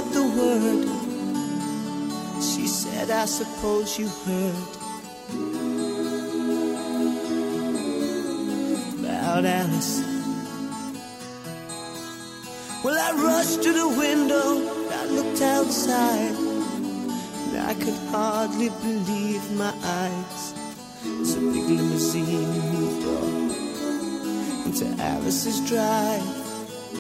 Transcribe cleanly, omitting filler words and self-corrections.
not the word. She said, I suppose you heard about Alice. Well, I rushed to the window, I looked outside, and I could hardly believe my eyes. As a big limousine moved off into Alice's drive.